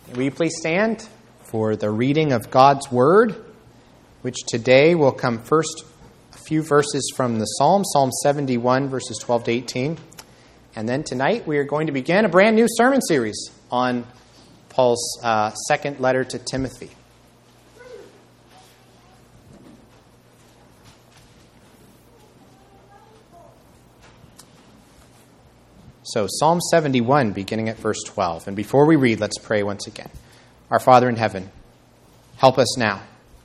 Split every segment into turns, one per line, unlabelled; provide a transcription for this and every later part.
Will you please stand for the reading of God's Word, which today will come first a few verses from the Psalm, Psalm 71, verses 12 to 18. And then tonight we are going to begin a brand new sermon series on Paul's second letter to Timothy. So Psalm 71, beginning at verse 12. And before we read, let's pray once again. Our Father in heaven, help us now.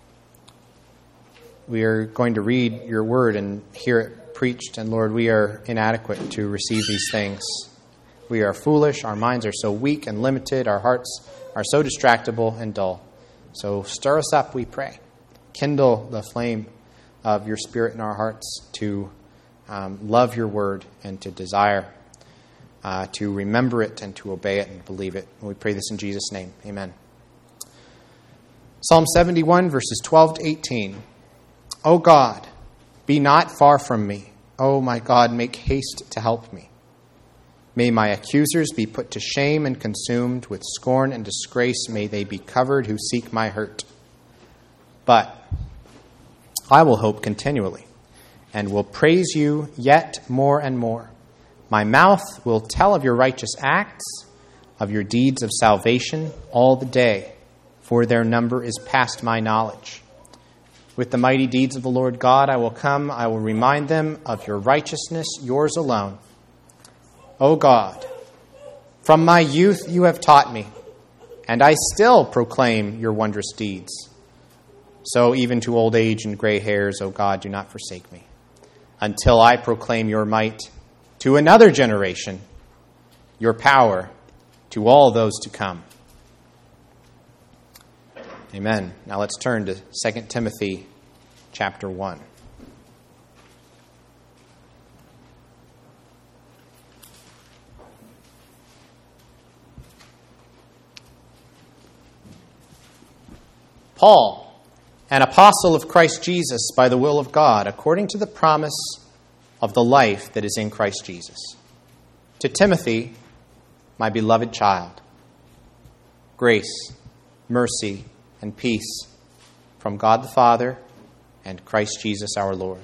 We are going to read your word and hear it preached. And Lord, we are inadequate to receive these things. We are foolish. Our minds are so weak and limited. Our hearts are so distractible and dull. So stir us up, we pray. Kindle the flame of your Spirit in our hearts to love your word and to desire to remember it and to obey it and believe it. And we pray this in Jesus' name. Amen. Psalm 71, verses 12 to 18. O God, be not far from me. O my God, make haste to help me. May my accusers be put to shame and consumed. With scorn and disgrace may they be covered who seek my hurt. But I will hope continually and will praise you yet more and more. My mouth will tell of your righteous acts, of your deeds of salvation all the day, for their number is past my knowledge. With the mighty deeds of the Lord God I will come, I will remind them of your righteousness, yours alone. O God, from my youth you have taught me, and I still proclaim your wondrous deeds. So even to old age and gray hairs, O God, do not forsake me, until I proclaim your might to another generation, your power to all those to come. Amen. Now let's turn to 2 Timothy chapter 1. Paul, an apostle of Christ Jesus by the will of God, according to the promise of the life that is in Christ Jesus. To Timothy, my beloved child, grace, mercy, and peace from God the Father and Christ Jesus our Lord.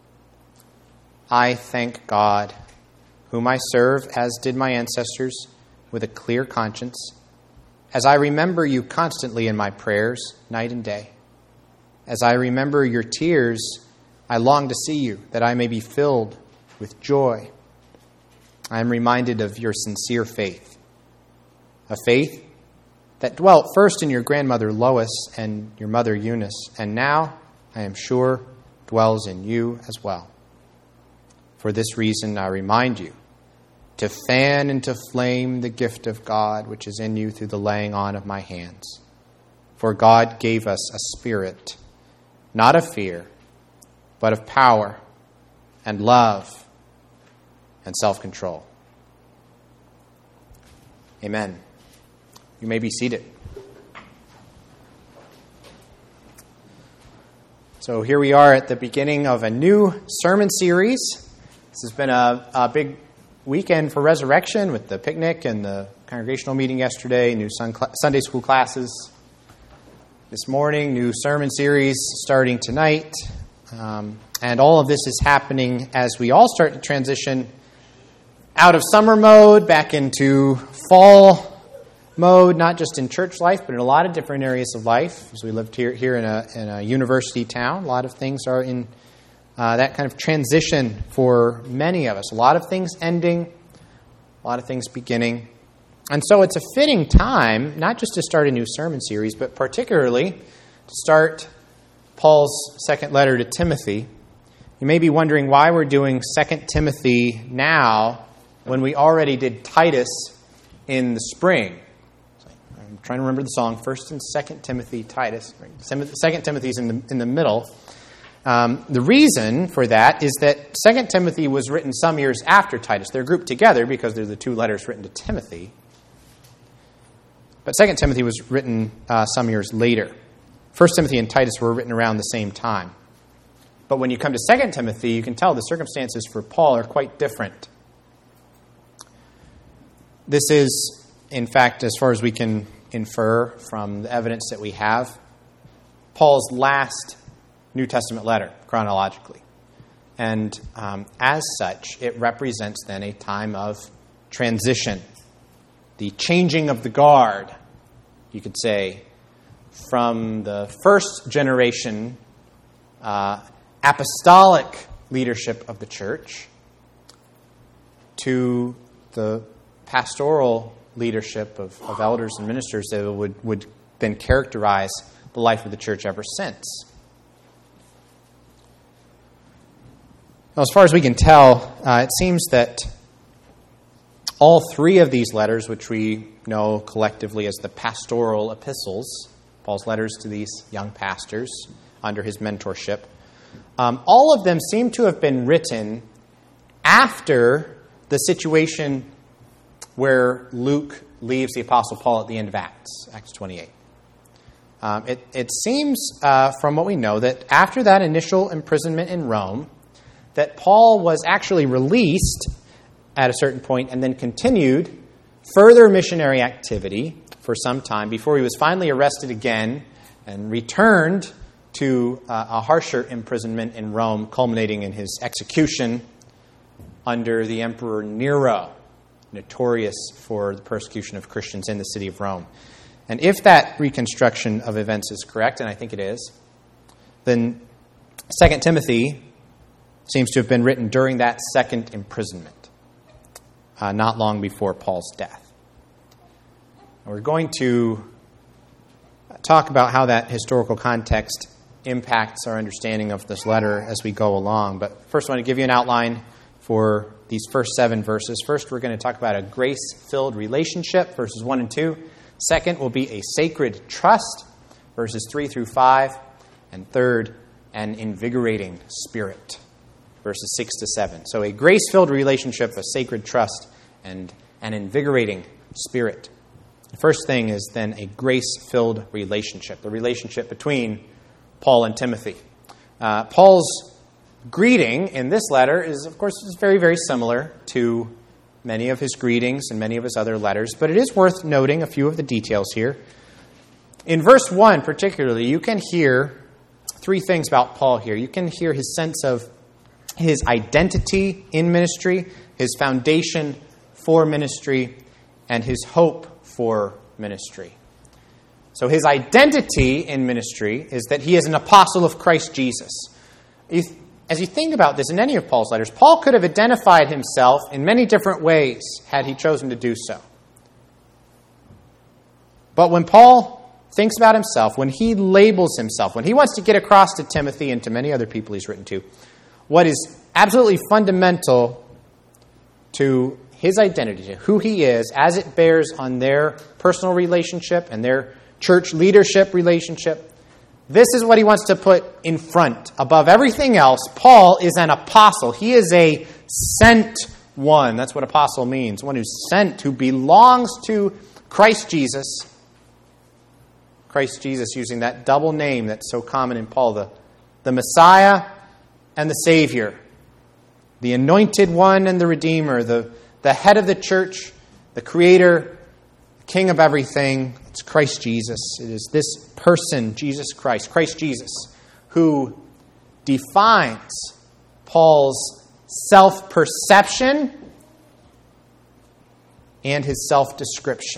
I thank God, whom I serve, as did my ancestors, with a clear conscience, as I remember you constantly in my prayers, night and day. As I remember your tears, I long to see you, that I may be filled with joy. I am reminded of your sincere faith, a faith that dwelt first in your grandmother Lois and your mother Eunice, and now, I am sure, dwells in you as well. For this reason, I remind you to fan into flame the gift of God which is in you through the laying on of my hands. For God gave us a spirit, not of fear, but of power and love and self-control. Amen. You may be seated. So here we are at the beginning of a new sermon series. This has been a big weekend for Resurrection with the picnic and the congregational meeting yesterday, new Sunday school classes this morning, new sermon series starting tonight. And all of this is happening as we all start to transition out of summer mode back into fall mode, not just in church life, but in a lot of different areas of life. As we lived here in a university town, a lot of things are in that kind of transition for many of us. A lot of things ending, a lot of things beginning. And so it's a fitting time, not just to start a new sermon series, but particularly to start Paul's second letter to Timothy. You may be wondering why we're doing 2 Timothy now when we already did Titus in the spring. I'm trying to remember the song, 1st and 2nd Timothy, Titus. 2 Timothy's in the middle. The reason for that is that 2 Timothy was written some years after Titus. They're grouped together because they're the two letters written to Timothy. But 2 Timothy was written some years later. 1 Timothy and Titus were written around the same time. But when you come to 2 Timothy, you can tell the circumstances for Paul are quite different. This is, in fact, as far as we can infer from the evidence that we have, Paul's last New Testament letter, chronologically. And as such, it represents then a time of transition, the changing of the guard, you could say, from the first generation apostolic leadership of the church to the pastoral leadership of elders and ministers that would then characterize the life of the church ever since. Now, as far as we can tell, it seems that all three of these letters, which we know collectively as the pastoral epistles, Paul's letters to these young pastors under his mentorship, all of them seem to have been written after the situation where Luke leaves the Apostle Paul at the end of Acts 28. It seems, from what we know, that after that initial imprisonment in Rome, that Paul was actually released at a certain point and then continued further missionary activity for some time before he was finally arrested again and returned to a harsher imprisonment in Rome, culminating in his execution under the Emperor Nero, notorious for the persecution of Christians in the city of Rome. And if that reconstruction of events is correct, and I think it is, then 2 Timothy seems to have been written during that second imprisonment, not long before Paul's death. And we're going to talk about how that historical context impacts our understanding of this letter as we go along. But first, I want to give you an outline for these first 7 verses. First, we're going to talk about a grace-filled relationship, verses 1 and 2. Second will be a sacred trust, verses 3 through 5. And third, an invigorating spirit, verses 6 to 7. So a grace-filled relationship, a sacred trust, and an invigorating spirit. The first thing is then a grace-filled relationship, the relationship between Paul and Timothy. Paul's greeting in this letter is, of course, very, very similar to many of his greetings and many of his other letters, but it is worth noting a few of the details here. In verse 1 particularly, you can hear 3 things about Paul here. You can hear his sense of his identity in ministry, his foundation for ministry, and his hope for ministry. So his identity in ministry is that he is an apostle of Christ Jesus. As you think about this in any of Paul's letters, Paul could have identified himself in many different ways had he chosen to do so. But when Paul thinks about himself, when he labels himself, when he wants to get across to Timothy and to many other people he's written to, what is absolutely fundamental to his identity, to who he is, as it bears on their personal relationship and their church leadership relationship, this is what he wants to put in front. Above everything else, Paul is an apostle. He is a sent one. That's what apostle means. One who's sent, who belongs to Christ Jesus. Christ Jesus using that double name that's so common in Paul, the Messiah and the Savior. The anointed one and the Redeemer. The head of the church, the Creator, King of everything. It's Christ Jesus. It is this person, Jesus Christ, Christ Jesus, who defines Paul's self-perception and his self-description.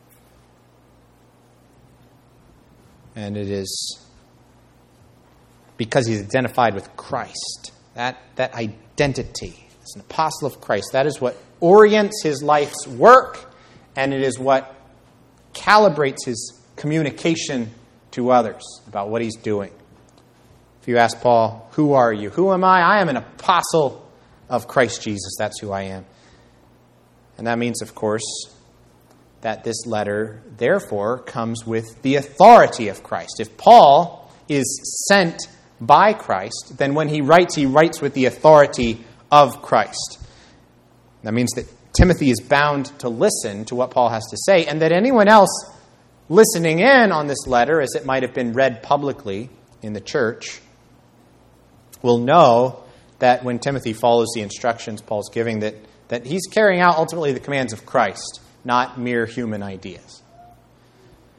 And it is because he's identified with Christ. That identity as an apostle of Christ, that is what orients his life's work, and it is what calibrates his communication to others about what he's doing. If you ask Paul, who are you? Who am I? I am an apostle of Christ Jesus. That's who I am. And that means, of course, that this letter, therefore, comes with the authority of Christ. If Paul is sent by Christ, then when he writes with the authority of Christ. That means that Timothy is bound to listen to what Paul has to say, and that anyone else listening in on this letter, as it might have been read publicly in the church, will know that when Timothy follows the instructions Paul's giving, that he's carrying out ultimately the commands of Christ, not mere human ideas.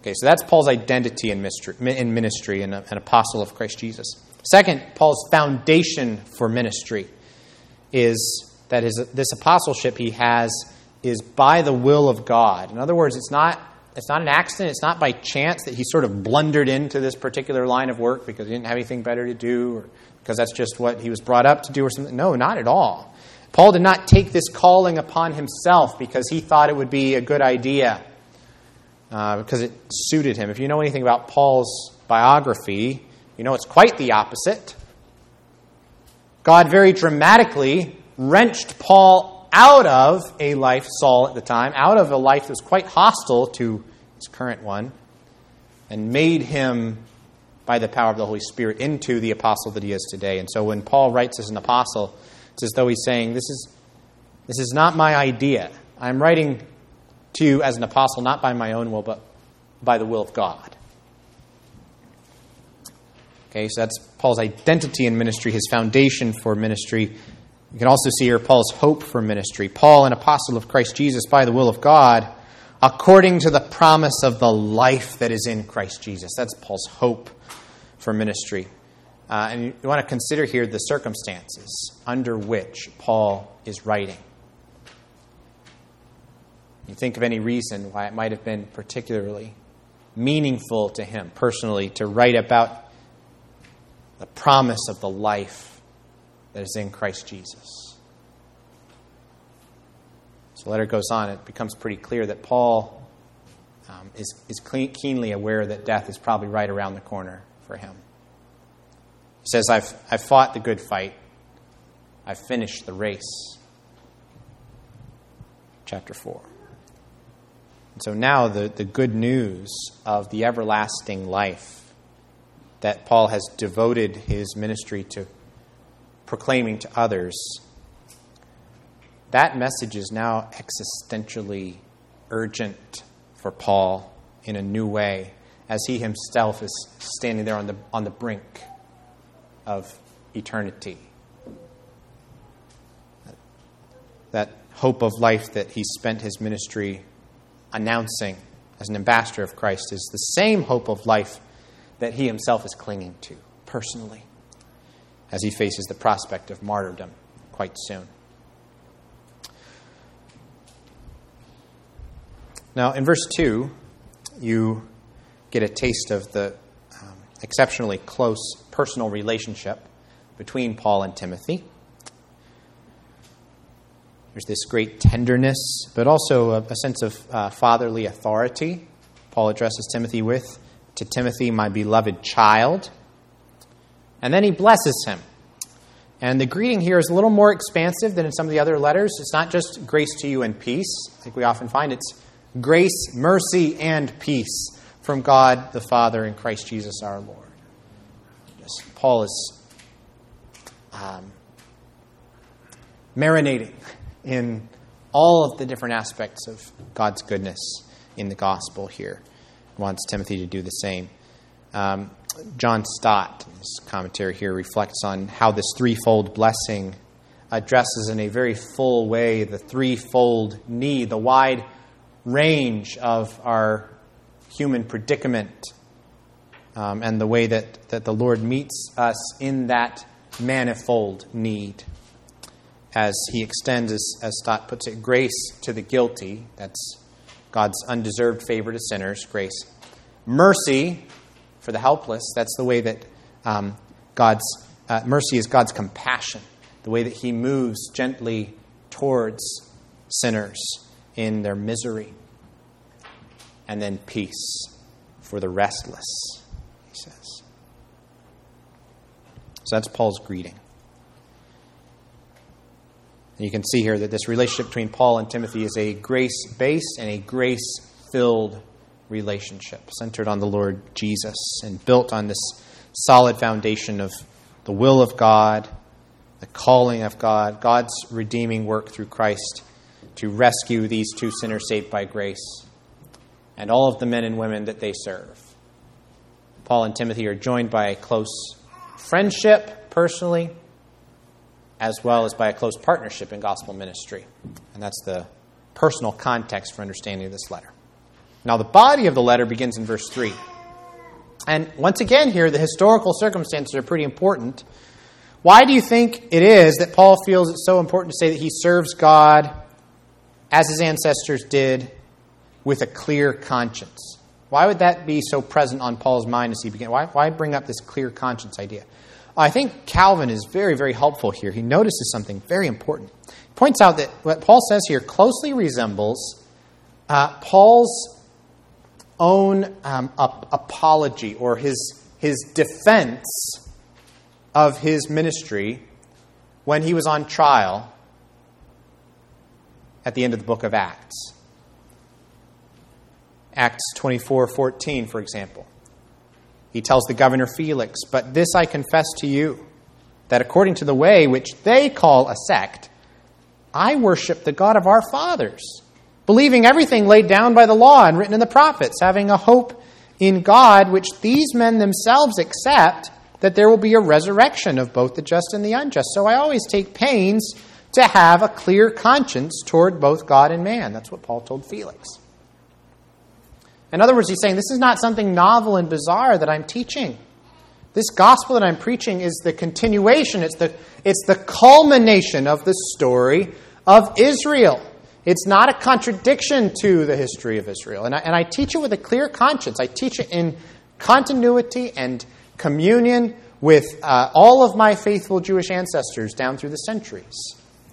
Okay, so that's Paul's identity in ministry, an apostle of Christ Jesus. Second, Paul's foundation for ministry is that this apostleship he has is by the will of God. In other words, it's not an accident. It's not by chance that he sort of blundered into this particular line of work because he didn't have anything better to do or because that's just what he was brought up to do or something. No, not at all. Paul did not take this calling upon himself because he thought it would be a good idea, because it suited him. If you know anything about Paul's biography, you know it's quite the opposite. God very dramatically wrenched Paul out of a life, Saul at the time, out of a life that was quite hostile to his current one, and made him, by the power of the Holy Spirit, into the apostle that he is today. And so when Paul writes as an apostle, it's as though he's saying, this is not my idea. I'm writing to you as an apostle, not by my own will, but by the will of God. Okay, so that's Paul's identity in ministry, his foundation for ministry. You can also see here Paul's hope for ministry. Paul, an apostle of Christ Jesus by the will of God, according to the promise of the life that is in Christ Jesus. That's Paul's hope for ministry. And you want to consider here the circumstances under which Paul is writing. You think of any reason why it might have been particularly meaningful to him personally to write about the promise of the life that is in Christ Jesus. So the letter goes on. It becomes pretty clear that Paul is keenly aware that death is probably right around the corner for him. He says, I've fought the good fight. I've finished the race. Chapter 4. And so now the good news of the everlasting life that Paul has devoted his ministry to proclaiming to others, that message is now existentially urgent for Paul in a new way, as he himself is standing there on the brink of eternity. That hope of life that he spent his ministry announcing as an ambassador of Christ is the same hope of life that he himself is clinging to personally as he faces the prospect of martyrdom quite soon. Now, in verse 2, you get a taste of the exceptionally close personal relationship between Paul and Timothy. There's this great tenderness, but also a sense of fatherly authority Paul addresses Timothy with. To Timothy, my beloved child. And then he blesses him. And the greeting here is a little more expansive than in some of the other letters. It's not just grace to you and peace, like we often find. It's grace, mercy, and peace from God the Father and Christ Jesus our Lord. Paul is marinating in all of the different aspects of God's goodness in the gospel here. He wants Timothy to do the same. John Stott, in his commentary here, reflects on how this threefold blessing addresses in a very full way the threefold need, the wide range of our human predicament, and the way that the Lord meets us in that manifold need. As he extends, as Stott puts it, grace to the guilty, that's God's undeserved favor to sinners, grace. Mercy for the helpless, that's the way that God's mercy is God's compassion, the way that he moves gently towards sinners in their misery. And then peace for the restless, he says. So that's Paul's greeting. And you can see here that this relationship between Paul and Timothy is a grace-based and a grace-filled relationship centered on the Lord Jesus and built on this solid foundation of the will of God, the calling of God, God's redeeming work through Christ to rescue these two sinners saved by grace and all of the men and women that they serve. Paul and Timothy are joined by a close friendship personally, as well as by a close partnership in gospel ministry. And that's the personal context for understanding this letter. Now, the body of the letter begins in verse 3. And once again here, the historical circumstances are pretty important. Why do you think it is that Paul feels it's so important to say that he serves God as his ancestors did with a clear conscience? Why would that be so present on Paul's mind as he began? Why bring up this clear conscience idea? I think Calvin is very, very helpful here. He notices something very important. He points out that what Paul says here closely resembles Paul's own apology or his defense of his ministry when he was on trial at the end of the book of Acts. Acts 24:14, for example. He tells the governor Felix, "But this I confess to you, that according to the way which they call a sect, I worship the God of our fathers, believing everything laid down by the law and written in the prophets, having a hope in God, which these men themselves accept, that there will be a resurrection of both the just and the unjust." So I always take pains to have a clear conscience toward both God and man. That's what Paul told Felix. In other words, he's saying this is not something novel and bizarre that I'm teaching. This gospel that I'm preaching is the continuation. It's the culmination of the story of Israel. It's not a contradiction to the history of Israel. And I teach it with a clear conscience. I teach it in continuity and communion with all of my faithful Jewish ancestors down through the centuries.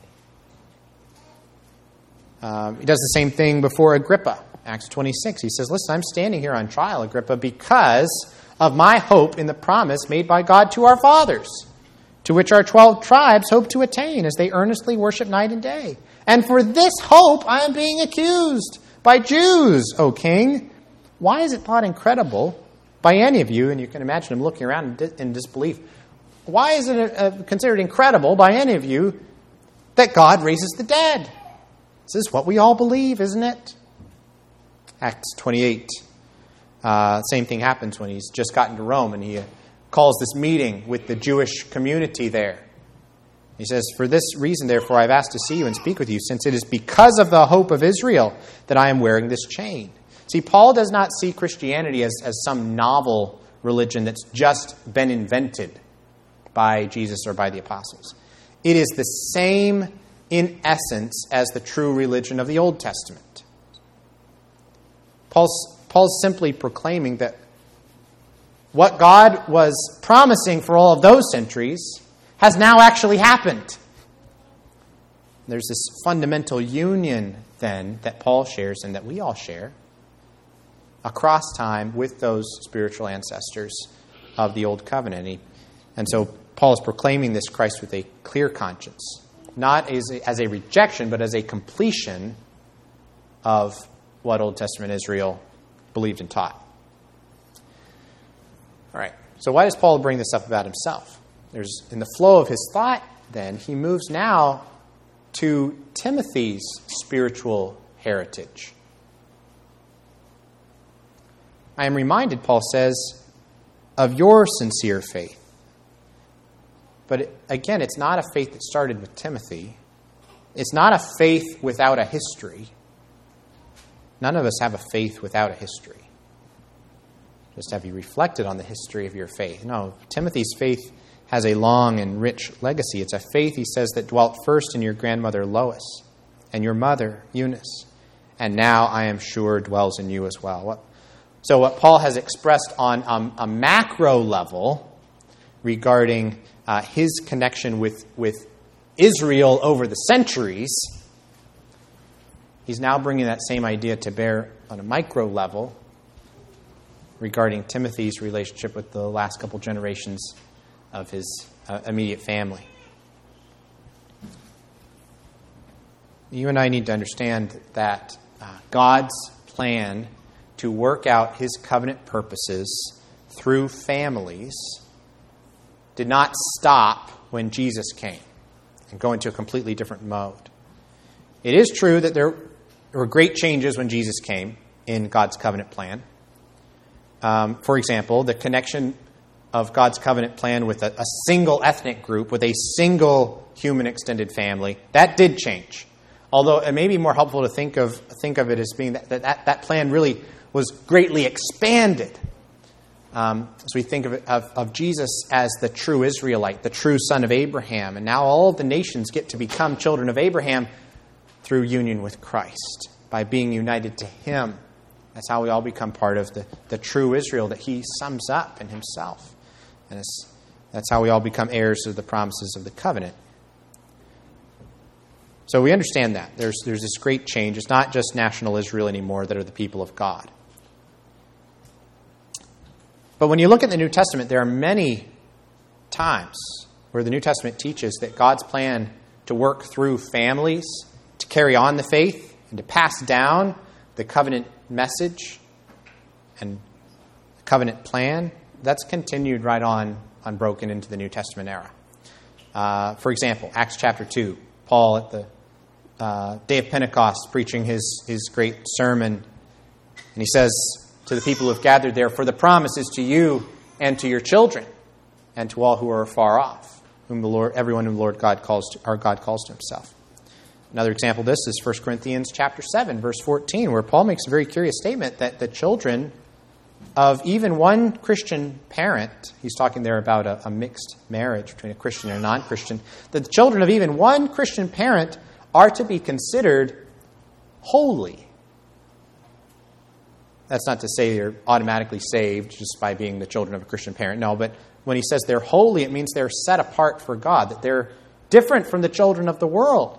He does the same thing before Agrippa. Acts 26, he says, "Listen, I'm standing here on trial, Agrippa, because of my hope in the promise made by God to our fathers, to which our 12 tribes hope to attain as they earnestly worship night and day. And for this hope I am being accused by Jews, O king. Why is it thought incredible by any of you?" And you can imagine him looking around in disbelief. "Why is it considered incredible by any of you that God raises the dead? This is what we all believe, isn't it?" Acts 28. Same thing happens when he's just gotten to Rome and he calls this meeting with the Jewish community there. He says, "For this reason, therefore, I've asked to see you and speak with you, since it is because of the hope of Israel that I am wearing this chain." See, Paul does not see Christianity as some novel religion that's just been invented by Jesus or by the apostles. It is the same in essence as the true religion of the Old Testament. Paul's simply proclaiming that what God was promising for all of those centuries has now actually happened. There's this fundamental union, then, that Paul shares and that we all share across time with those spiritual ancestors of the Old Covenant. And so Paul is proclaiming this Christ with a clear conscience, not as a rejection, but as a completion of what Old Testament Israel believed and taught. All right, so why does Paul bring this up about himself? In the flow of his thought, then, he moves now to Timothy's spiritual heritage. "I am reminded," Paul says, "of your sincere faith." But again, it's not a faith that started with Timothy. It's not a faith without a history. None of us have a faith without a history. Just have you reflected on the history of your faith? No, Timothy's faith has a long and rich legacy. It's a faith, he says, that dwelt first in your grandmother Lois and your mother Eunice, and now I am sure dwells in you as well. So what Paul has expressed on a macro level regarding his connection with Israel over the centuries, he's now bringing that same idea to bear on a micro level regarding Timothy's relationship with the last couple generations of his immediate family. You and I need to understand that God's plan to work out his covenant purposes through families did not stop when Jesus came and go into a completely different mode. It is true that there were great changes when Jesus came in God's covenant plan. For example, the connection of God's covenant plan with a single ethnic group, with a single human extended family, that did change. Although it may be more helpful to think of it as being that plan really was greatly expanded. As we think of Jesus as the true Israelite, the true son of Abraham, and now all of the nations get to become children of Abraham through union with Christ, by being united to him. That's how we all become part of the true Israel that he sums up in himself. And that's how we all become heirs of the promises of the covenant. So we understand that. There's this great change. It's not just national Israel anymore that are the people of God. But when you look at the New Testament, there are many times where the New Testament teaches that God's plan to work through families, to carry on the faith, and to pass down the covenant message and covenant plan, that's continued right on unbroken into the New Testament era. For example, Acts chapter 2, Paul at the day of Pentecost preaching his great sermon, and he says to the people who have gathered there, "For the promise is to you and to your children and to all who are far off, everyone whom our God calls to himself." Another example of this is 1 Corinthians chapter 7, verse 14, where Paul makes a very curious statement that the children of even one Christian parent, he's talking there about a mixed marriage between a Christian and a non-Christian, that the children of even one Christian parent are to be considered holy. That's not to say they're automatically saved just by being the children of a Christian parent. No, but when he says they're holy, it means they're set apart for God, that they're different from the children of the world.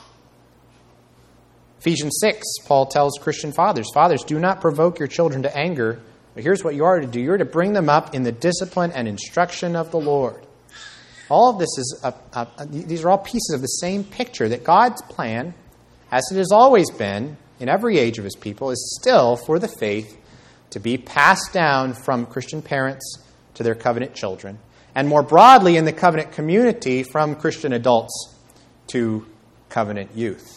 Ephesians 6, Paul tells Christian fathers, "Fathers, do not provoke your children to anger, but here's what you are to do. You're to bring them up in the discipline and instruction of the Lord." All of this these are all pieces of the same picture, that God's plan, as it has always been in every age of his people, is still for the faith to be passed down from Christian parents to their covenant children, and more broadly in the covenant community from Christian adults to covenant youth.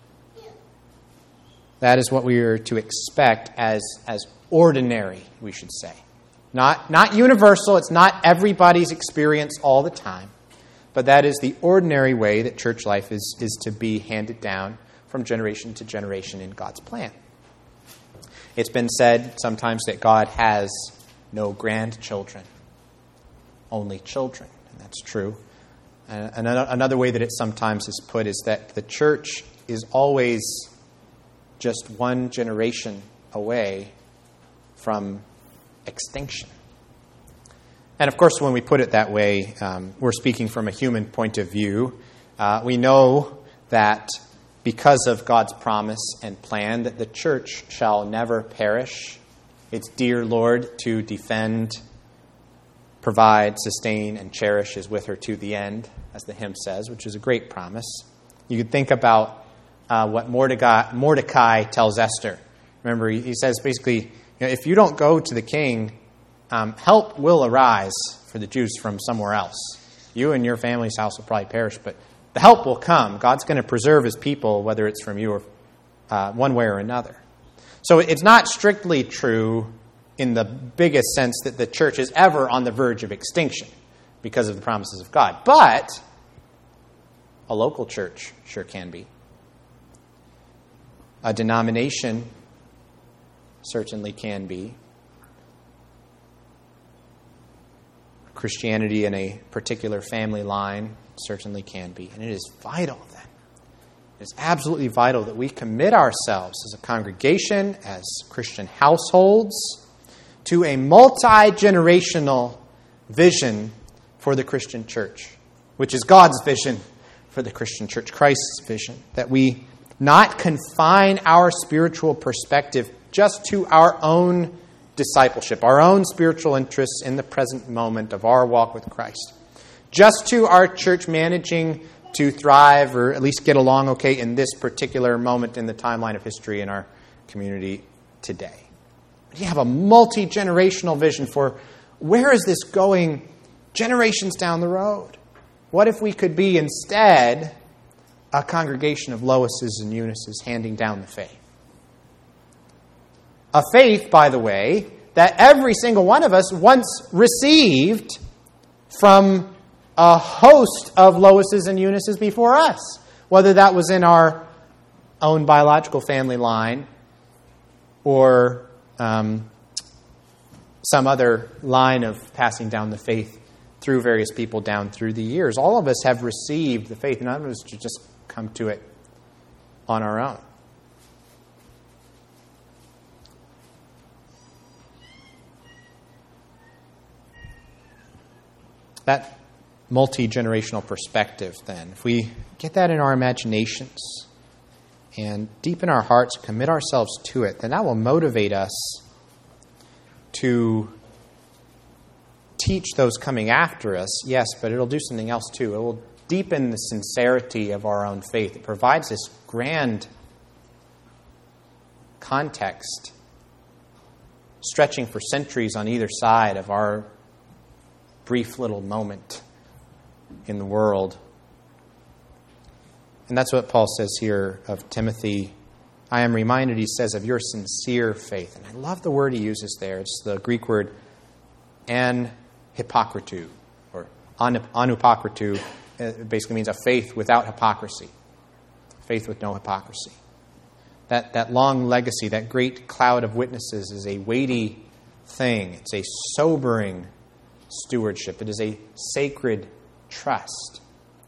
That is what we are to expect as ordinary, we should say. Not universal. It's not everybody's experience all the time. But that is the ordinary way that church life is to be handed down from generation to generation in God's plan. It's been said sometimes that God has no grandchildren, only children. And that's true. And another way that it sometimes is put is that the church is always just one generation away from extinction. And of course, when we put it that way, we're speaking from a human point of view. We know that because of God's promise and plan, that the church shall never perish. Its dear Lord to defend, provide, sustain, and cherish is with her to the end, as the hymn says, which is a great promise. You could think about what Mordecai tells Esther. Remember, he says basically, if you don't go to the king, help will arise for the Jews from somewhere else. You and your family's house will probably perish, but the help will come. God's going to preserve his people, whether it's from you or one way or another. So it's not strictly true in the biggest sense that the church is ever on the verge of extinction because of the promises of God. But a local church sure can be. A denomination certainly can be. Christianity in a particular family line certainly can be. And it is vital then. It is absolutely vital that we commit ourselves as a congregation, as Christian households, to a multi-generational vision for the Christian church, which is God's vision for the Christian church, Christ's vision. That we not confine our spiritual perspective just to our own discipleship, our own spiritual interests in the present moment of our walk with Christ. Just to our church managing to thrive or at least get along okay in this particular moment in the timeline of history in our community today. You have a multi-generational vision for where is this going generations down the road? What if we could be instead a congregation of Loises and Eunices handing down the faith? A faith, by the way, that every single one of us once received from a host of Loises and Eunices before us, whether that was in our own biological family line or some other line of passing down the faith through various people down through the years. All of us have received the faith, and none of us just come to it on our own. That multi-generational perspective, then, if we get that in our imaginations and deepen our hearts, commit ourselves to it, then that will motivate us to teach those coming after us, yes, but it'll do something else too. It will deepen the sincerity of our own faith. It provides this grand context stretching for centuries on either side of our brief little moment in the world. And that's what Paul says here of Timothy. I am reminded, he says, of your sincere faith. And I love the word he uses there. It's the Greek word anhypocritou, or anupocritou. It basically means a faith without hypocrisy. Faith with no hypocrisy. That long legacy, that great cloud of witnesses is a weighty thing. It's a sobering stewardship. It is a sacred trust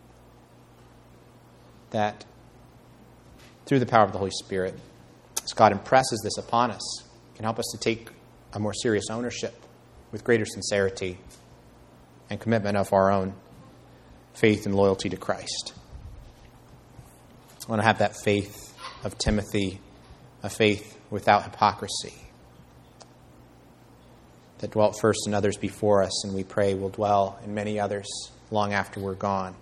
that through the power of the Holy Spirit, as God impresses this upon us, can help us to take a more serious ownership with greater sincerity and commitment of our own faith and loyalty to Christ. I want to have that faith of Timothy, a faith without hypocrisy, that dwelt first in others before us, and we pray will dwell in many others long after we're gone.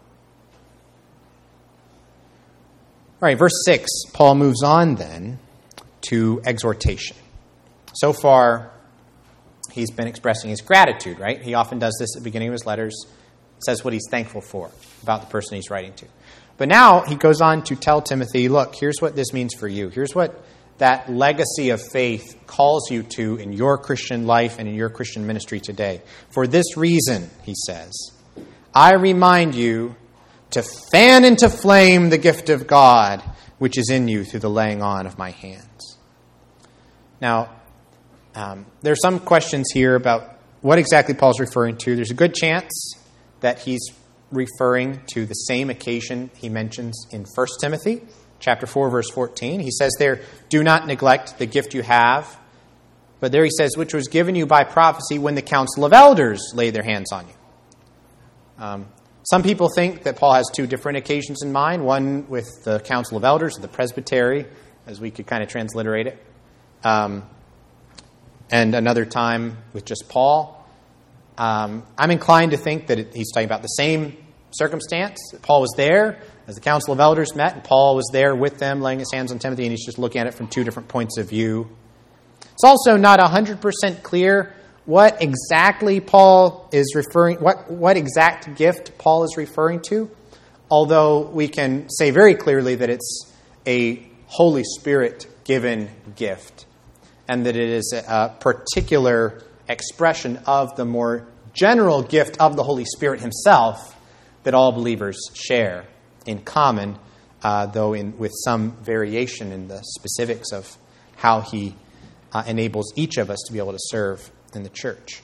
All right, verse 6, Paul moves on then to exhortation. So far, he's been expressing his gratitude, right? He often does this at the beginning of his letters, says what he's thankful for about the person he's writing to. But now he goes on to tell Timothy, look, here's what this means for you. Here's what that legacy of faith calls you to in your Christian life and in your Christian ministry today. For this reason, he says, I remind you to fan into flame the gift of God, which is in you through the laying on of my hands. Now, there are some questions here about what exactly Paul's referring to. There's a good chance that he's referring to the same occasion he mentions in 1 Timothy, chapter 4, verse 14. He says there, do not neglect the gift you have. But there he says, which was given you by prophecy when the council of elders laid their hands on you. Some people think that Paul has two different occasions in mind, one with the council of elders, or the presbytery, as we could kind of transliterate it, and another time with just Paul. I'm inclined to think that he's talking about the same circumstance. Paul was there as the council of elders met, and Paul was there with them, laying his hands on Timothy, and he's just looking at it from two different points of view. It's also not 100% clear what exactly Paul is referring, what exact gift Paul is referring to, although we can say very clearly that it's a Holy Spirit-given gift, and that it is a particular expression of the more general gift of the Holy Spirit himself that all believers share in common, though with some variation in the specifics of how he enables each of us to be able to serve in the church.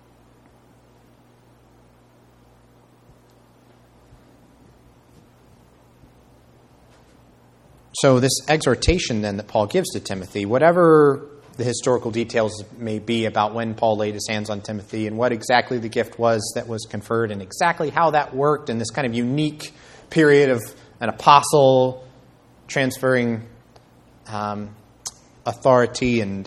So this exhortation then that Paul gives to Timothy, whatever the historical details may be about when Paul laid his hands on Timothy and what exactly the gift was that was conferred and exactly how that worked in this kind of unique period of an apostle transferring authority and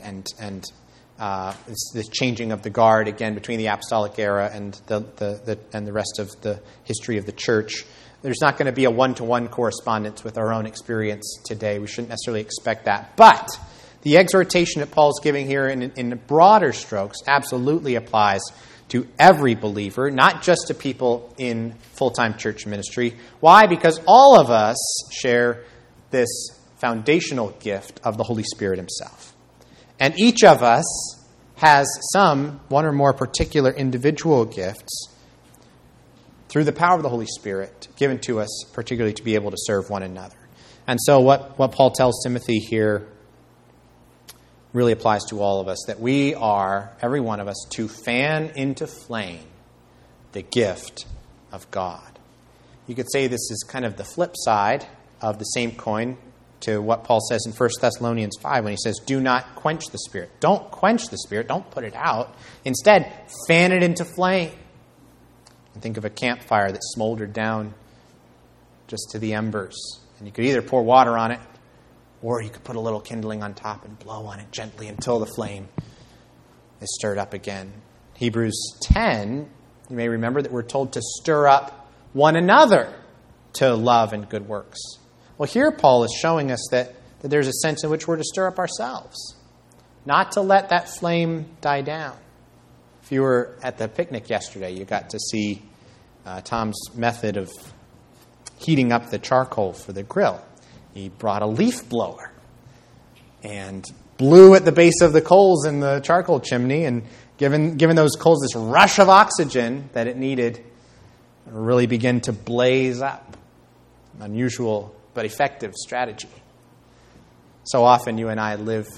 this changing of the guard again between the apostolic era and the rest of the history of the church. There's not going to be a one-to-one correspondence with our own experience today. We shouldn't necessarily expect that. But the exhortation that Paul's giving here in broader strokes absolutely applies to every believer, not just to people in full-time church ministry. Why? Because all of us share this foundational gift of the Holy Spirit himself. And each of us has one or more particular individual gifts through the power of the Holy Spirit given to us, particularly to be able to serve one another. And so what Paul tells Timothy here really applies to all of us, that we are, every one of us, to fan into flame the gift of God. You could say this is kind of the flip side of the same coin to what Paul says in 1 Thessalonians 5 when he says, do not quench the Spirit. Don't quench the Spirit. Don't put it out. Instead, fan it into flame. And think of a campfire that smoldered down just to the embers. And you could either pour water on it, or you could put a little kindling on top and blow on it gently until the flame is stirred up again. Hebrews 10, you may remember that we're told to stir up one another to love and good works. Well, here Paul is showing us that there's a sense in which we're to stir up ourselves, not to let that flame die down. If you were at the picnic yesterday, you got to see Tom's method of heating up the charcoal for the grill. He brought a leaf blower and blew at the base of the coals in the charcoal chimney, and given those coals this rush of oxygen that it needed, it really began to blaze up. Unusual but effective strategy. So often you and I live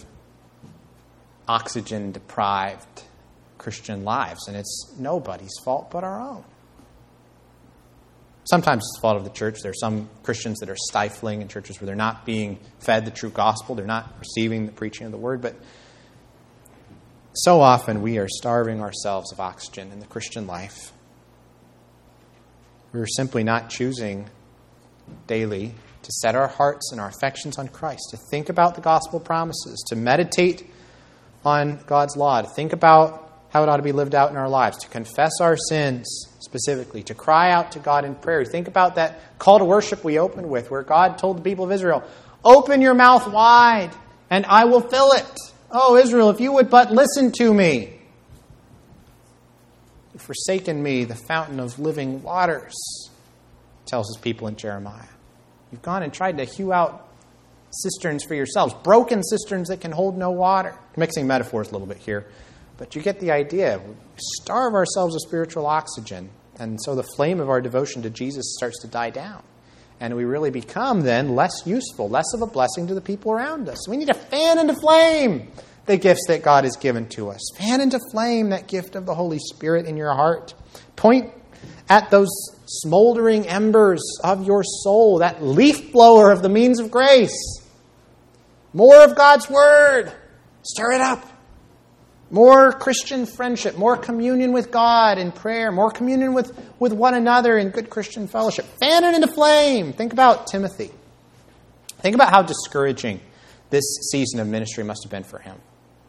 oxygen-deprived Christian lives, and it's nobody's fault but our own. Sometimes it's the fault of the church. There are some Christians that are stifling in churches where they're not being fed the true gospel. They're not receiving the preaching of the word. But so often we are starving ourselves of oxygen in the Christian life. We're simply not choosing daily to set our hearts and our affections on Christ, to think about the gospel promises, to meditate on God's law, to think about how it ought to be lived out in our lives, to confess our sins specifically, to cry out to God in prayer. Think about that call to worship we opened with, where God told the people of Israel, open your mouth wide and I will fill it. Oh, Israel, if you would but listen to me. You've forsaken me, the fountain of living waters, tells his people in Jeremiah. You've gone and tried to hew out cisterns for yourselves, broken cisterns that can hold no water. I'm mixing metaphors a little bit here, but you get the idea. We starve ourselves of spiritual oxygen, and so the flame of our devotion to Jesus starts to die down. And we really become then less useful, less of a blessing to the people around us. We need to fan into flame the gifts that God has given to us. Fan into flame that gift of the Holy Spirit in your heart. Point at those smoldering embers of your soul, that leaf blower of the means of grace. More of God's Word. Stir it up. More Christian friendship, more communion with God in prayer, more communion with one another in good Christian fellowship. Fan it into flame. Think about Timothy. Think about how discouraging this season of ministry must have been for him.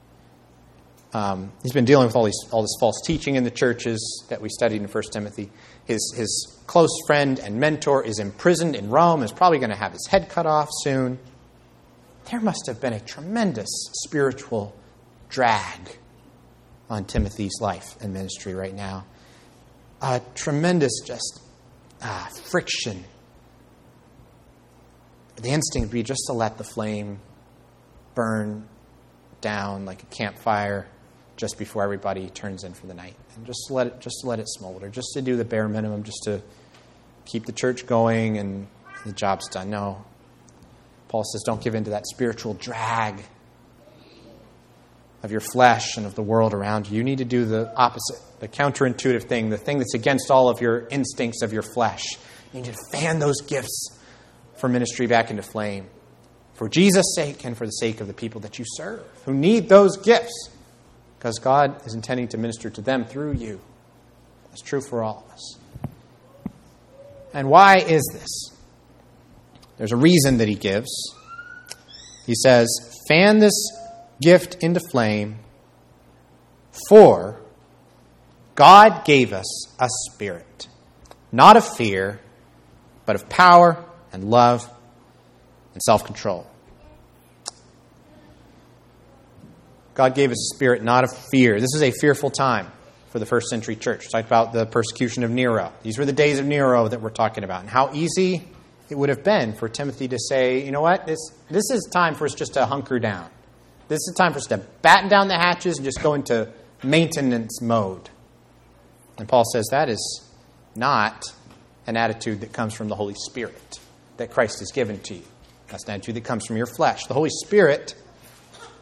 He's been dealing with all this false teaching in the churches that we studied in 1 Timothy. His close friend and mentor is imprisoned in Rome, is probably going to have his head cut off soon. There must have been a tremendous spiritual drag on Timothy's life and ministry right now. A tremendous friction. The instinct would be just to let the flame burn down like a campfire just before everybody turns in for the night, and just to let it smolder, just to do the bare minimum, just to keep the church going and the job's done. No. Paul says don't give in to that spiritual drag of your flesh and of the world around you. You need to do the opposite, the counterintuitive thing, the thing that's against all of your instincts of your flesh. You need to fan those gifts for ministry back into flame, for Jesus' sake and for the sake of the people that you serve, who need those gifts, because God is intending to minister to them through you. That's true for all of us. And why is this? There's a reason that he gives. He says, fan this gift into flame, for God gave us a spirit, not of fear, but of power and love and self-control. God gave us a spirit not of fear. This is a fearful time for the first century church. We talked about the persecution of Nero. These were the days of Nero that we're talking about, and how easy it would have been for Timothy to say, you know what, this is time for us just to hunker down. This is time for us to batten down the hatches and just go into maintenance mode. And Paul says that is not an attitude that comes from the Holy Spirit that Christ has given to you. That's an attitude that comes from your flesh. The Holy Spirit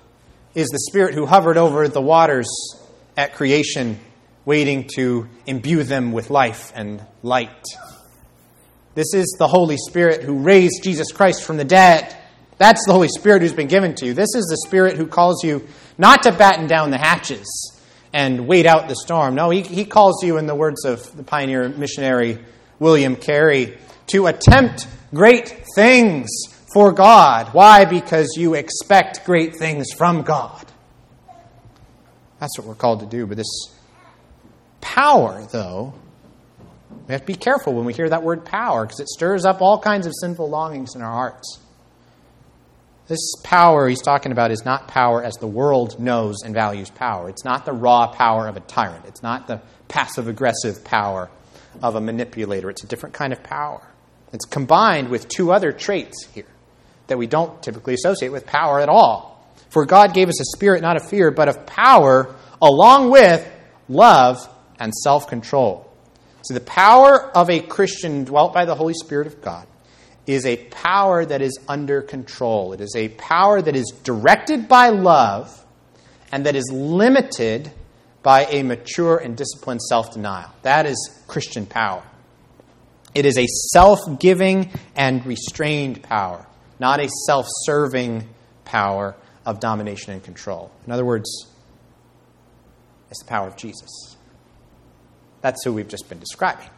is the Spirit who hovered over the waters at creation, waiting to imbue them with life and light. This is the Holy Spirit who raised Jesus Christ from the dead. That's the Holy Spirit who's been given to you. This is the Spirit who calls you not to batten down the hatches and wait out the storm. No, he calls you, in the words of the pioneer missionary William Carey, to attempt great things for God. Why? Because you expect great things from God. That's what we're called to do. But this power, though, we have to be careful when we hear that word power, because it stirs up all kinds of sinful longings in our hearts. This power he's talking about is not power as the world knows and values power. It's not the raw power of a tyrant. It's not the passive-aggressive power of a manipulator. It's a different kind of power. It's combined with two other traits here that we don't typically associate with power at all. For God gave us a spirit not of fear, but of power, along with love and self-control. So the power of a Christian dwelt by the Holy Spirit of God is a power that is under control. It is a power that is directed by love and that is limited by a mature and disciplined self-denial. That is Christian power. It is a self-giving and restrained power, not a self-serving power of domination and control. In other words, it's the power of Jesus. That's who we've just been describing.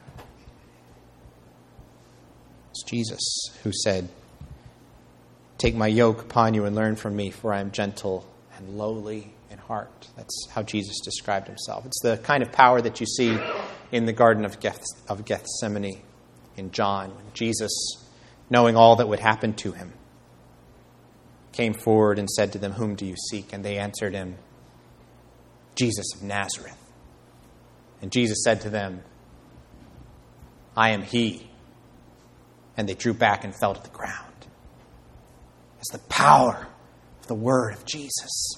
It's Jesus who said, "Take my yoke upon you and learn from me, for I am gentle and lowly in heart." That's how Jesus described himself. It's the kind of power that you see in the Garden of Gethsemane in John, when Jesus, knowing all that would happen to him, came forward and said to them, "Whom do you seek?" And they answered him, "Jesus of Nazareth." And Jesus said to them, "I am he." And they drew back and fell to the ground. It's the power of the word of Jesus.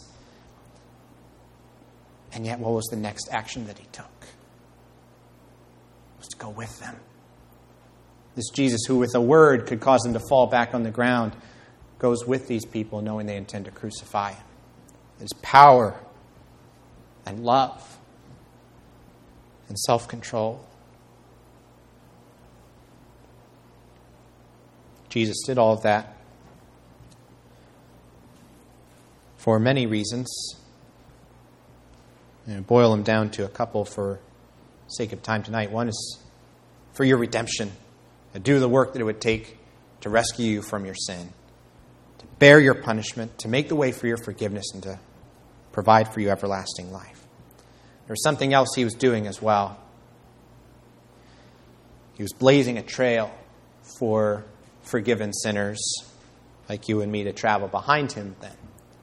And yet, what was the next action that he took? It was to go with them. This Jesus who with a word could cause them to fall back on the ground goes with these people knowing they intend to crucify him. It is power and love and self-control. Jesus did all of that for many reasons. Boil them down to a couple for sake of time tonight. One is for your redemption. To do the work that it would take to rescue you from your sin, to bear your punishment, to make the way for your forgiveness, and to provide for you everlasting life. There was something else he was doing as well. He was blazing a trail for forgiven sinners like you and me to travel behind him then.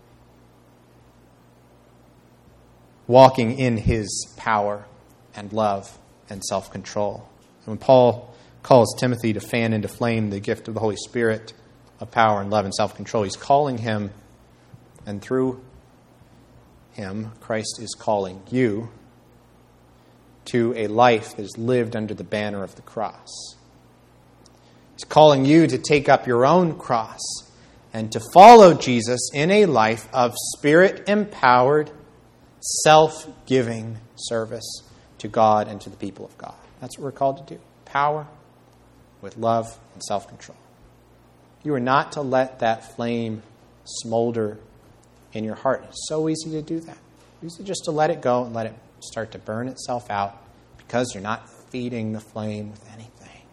Walking in his power and love and self-control. And when Paul calls Timothy to fan into flame the gift of the Holy Spirit of power and love and self-control, he's calling him, and through him, Christ is calling you to a life that is lived under the banner of the cross. He's calling you to take up your own cross and to follow Jesus in a life of Spirit-empowered, self-giving service to God and to the people of God. That's what we're called to do. Power with love and self-control. You are not to let that flame smolder in your heart. It's so easy to do that. It's easy just to let it go and let it start to burn itself out because you're not feeding the flame with anything.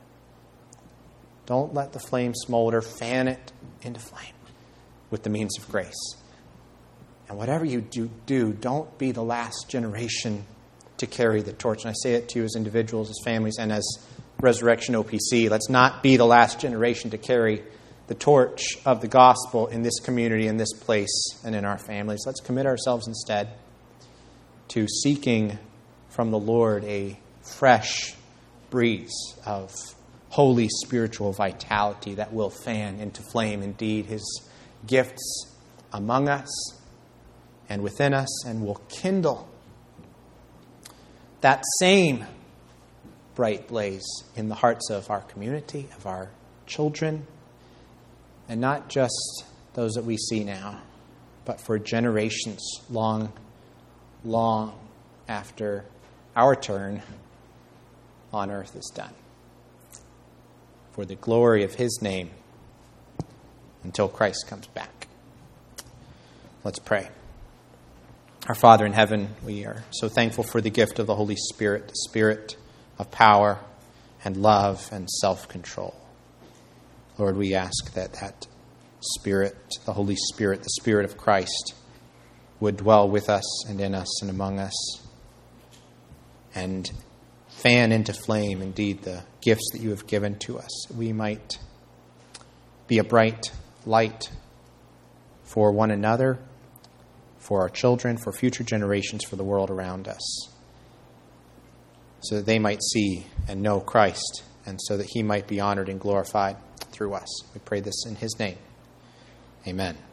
Don't let the flame smolder. Fan it into flame with the means of grace. And whatever you do, don't be the last generation to carry the torch. And I say it to you as individuals, as families, and as Resurrection OPC. Let's not be the last generation to carry the torch of the gospel in this community, in this place, and in our families. Let's commit ourselves instead to seeking from the Lord a fresh breeze of holy spiritual vitality that will fan into flame indeed his gifts among us and within us, and will kindle that same bright blaze in the hearts of our community, of our children, and not just those that we see now, but for generations long, long after our turn on earth is done. For the glory of his name, until Christ comes back. Let's pray. Our Father in heaven, we are so thankful for the gift of the Holy Spirit, the Spirit of power and love and self-control. Lord, we ask that Spirit, the Holy Spirit, the Spirit of Christ, would dwell with us and in us and among us, and fan into flame, indeed, the gifts that you have given to us. We might be a bright light for one another, for our children, for future generations, for the world around us, so that they might see and know Christ, and so that he might be honored and glorified through us. We pray this in his name. Amen.